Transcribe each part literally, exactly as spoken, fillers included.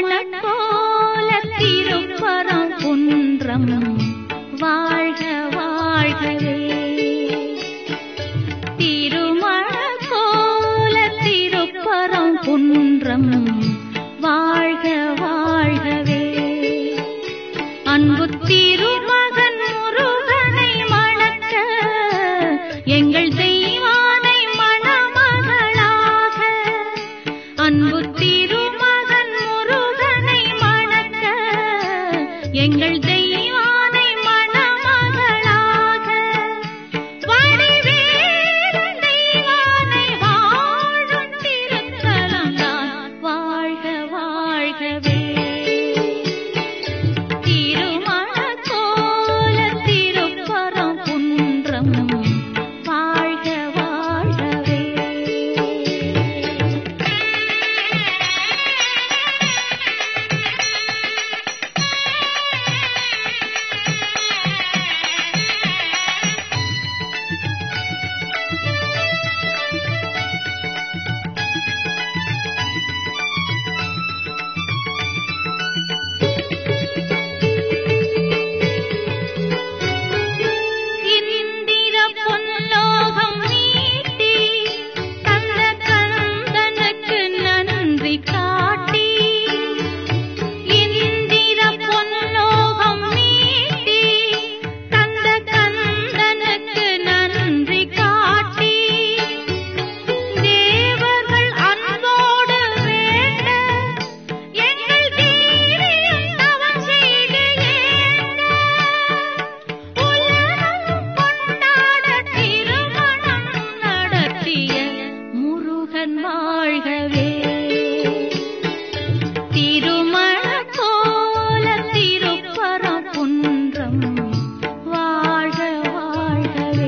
திருமணக்கோல திருப்பரங்குன்றம் வாழ்க வாழ்கவே. திருமணக்கோல திருப்பரங்குன்றம் வாழ்க வாழ்கவே. அன்பு திருமகன் முருகனை மணக்க எங்கள் தெய்வானை மணமகளாக. அன்பு திருமகன் முருகனை மணக்க எங்கள் தெய்வானை மணமகளாக. வடிவேலன் தெய்வானை வாழும் திருத்தலம்தான் வாழ்க வாழ்கவே. திருமணக்கோல திருப்பரங்குன்றம் வாழ்க வாழ்கவே. இந்திர பொன்லோகம் நீட்டி தந்த கந்தனுக்கு நன்றி காட்டி. இந்திர பொன்லோகம் நீட்டி தந்த கந்தனுக்கு நன்றி காட்டி. தேவர்கள் அன்போடு வேண்ட எங்கள் தீரியும் தவம் செய்து ஏந்த. உலகம் கொண்டாட திருமணம் நடத்திய முருகன் வாழ்கவே. திருமணக்கோல திருப்பரங்குன்றம் வாழ்க வாழ்கவே.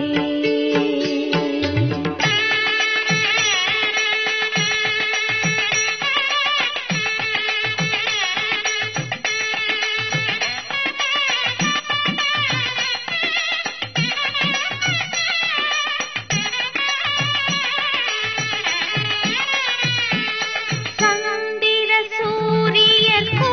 சந்திர சூரியர்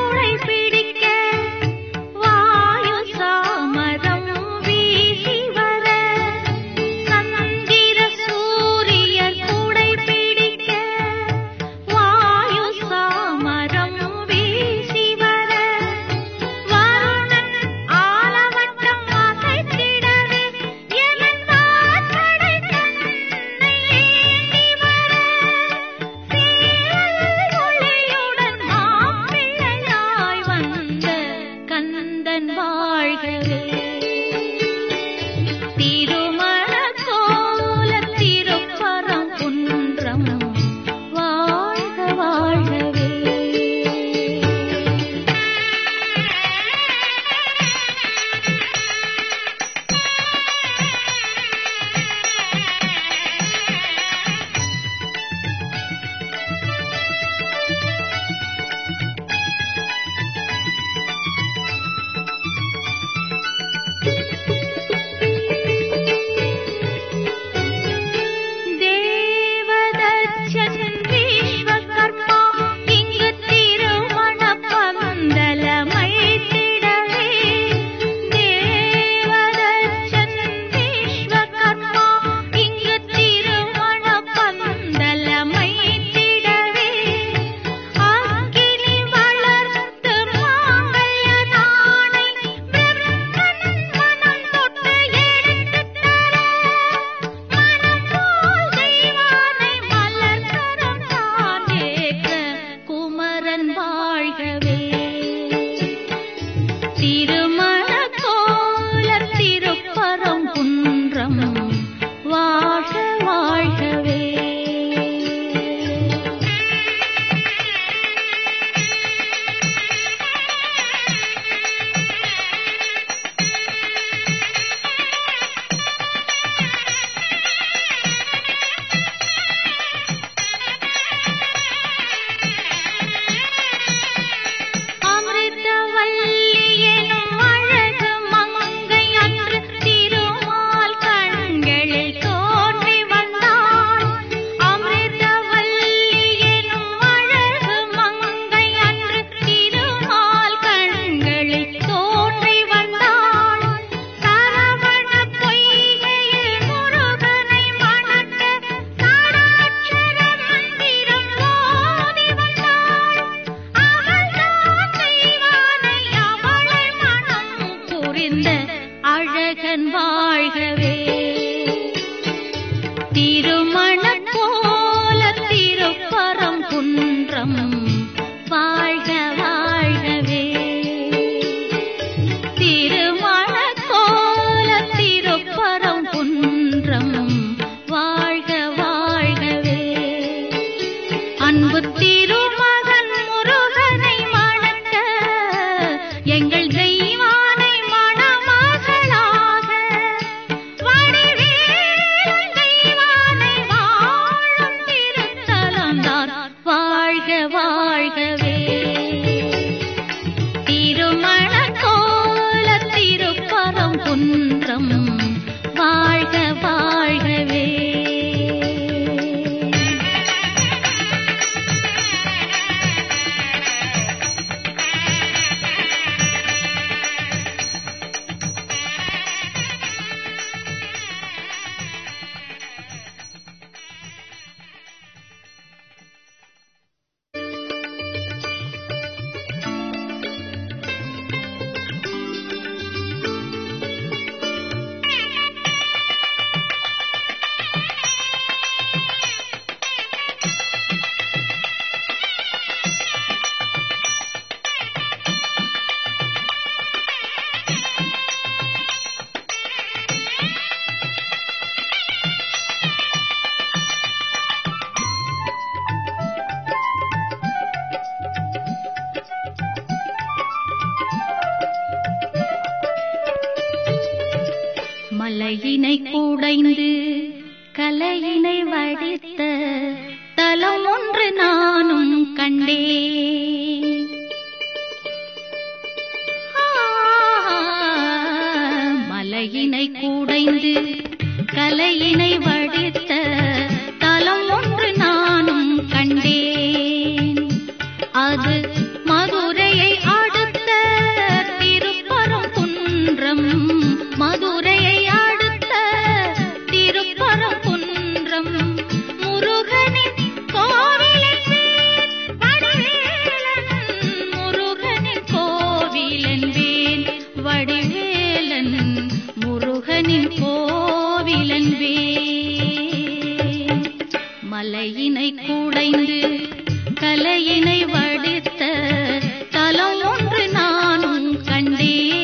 கூடைந்து கலையினை வடித்த தலம் ஒன்று நானும் கண்டேன். மலையினை கூடைந்து கலையினை வடித்த தலம் ஒன்று நானும் கண்டேன். அது மதுரையை அடுத்த திருப்பரங்குன்றம். மதுரையை அடுத்த திருப்பரங்குன்றம் முருகனின் கோவிலின் வடிவேலன். முருகனின் கோவிலின் வேல் வடிவேலன். முருகனின் கோவிலின் வேல். மலையினை கூடைந்து கலையினை வடித்த தலம் ஒன்று நானும் கண்டேன்.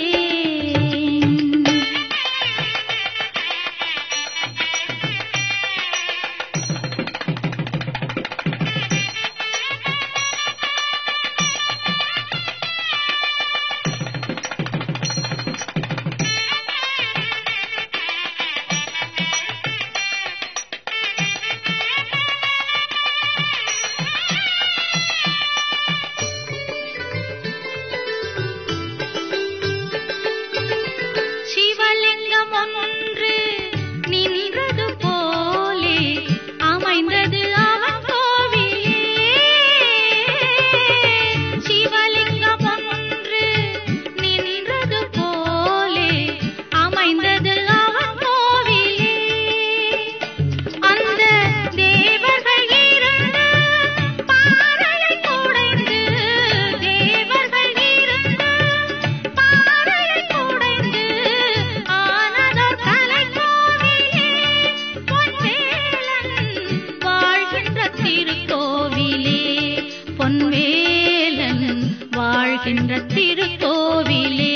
திருக்கோவிலே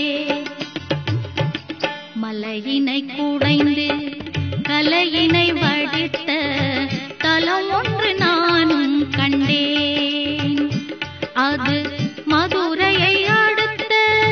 மலையினை கூடைந்து கலையினை வடித்த தலம் ஒன்று நானும் கண்டேன். அது மதுரையை அடுத்த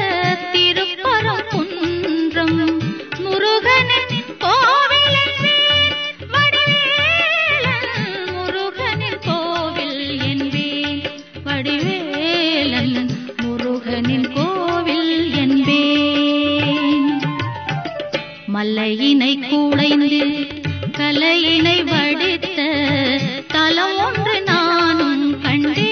திருப்பரங்குன்றம் முருகனின் கோவிலின் வடிவேலன். முருகனின் கோவில் என்பேன் வடிவேலன். முருகனின் கோவில் என்பேன். மலையினை கூடைந்து கலையினை வடித்த தலம் ஒன்று நானும் கண்டேன்.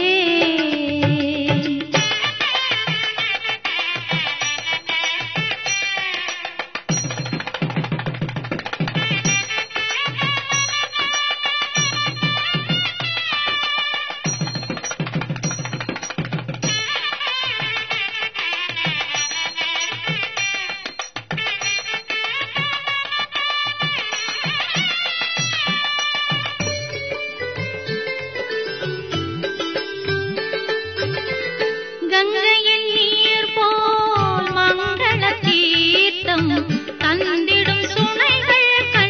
கங்கையின் நீர் போல் மங்கள தீர்த்தம் தந்திடும் சுனைகள்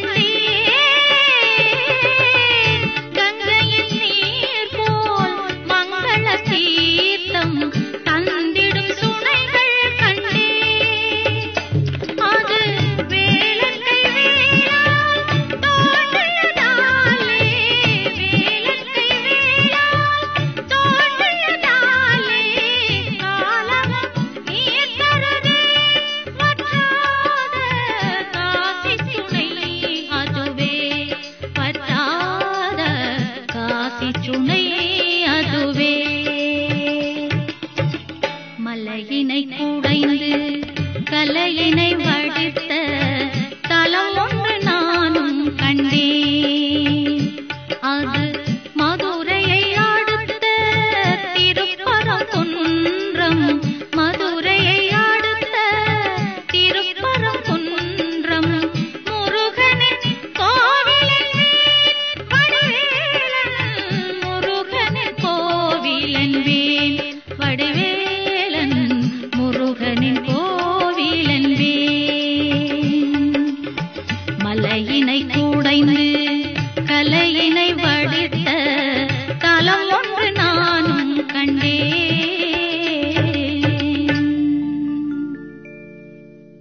கண்டேன். கங்கையின் நீர் போல் மங்கள தீர்த்தம் தந்திடும் சுனைகள் கண்டேன். அது வேலங்கை வேளால் தோன்றியதாலே. வேலங்கை வேளால் தோன்றியதாலே மலையினை கூடைந்து கலையினை வடித்த தலம் ஒன்று நானும் கண்டேன். அது மதுரையை அடுத்த திருப்பரங்குன்றம். மதுரையை அடுத்த திருப்பரங்குன்றம் முருகனின் கோவிலின் வடிவேலன். முருகனின் கோவிலின் வேல் வடிவேலன். முருகனின் கோவிலின் வேல். மலையினை கூடைந்து கலையினை வடித்த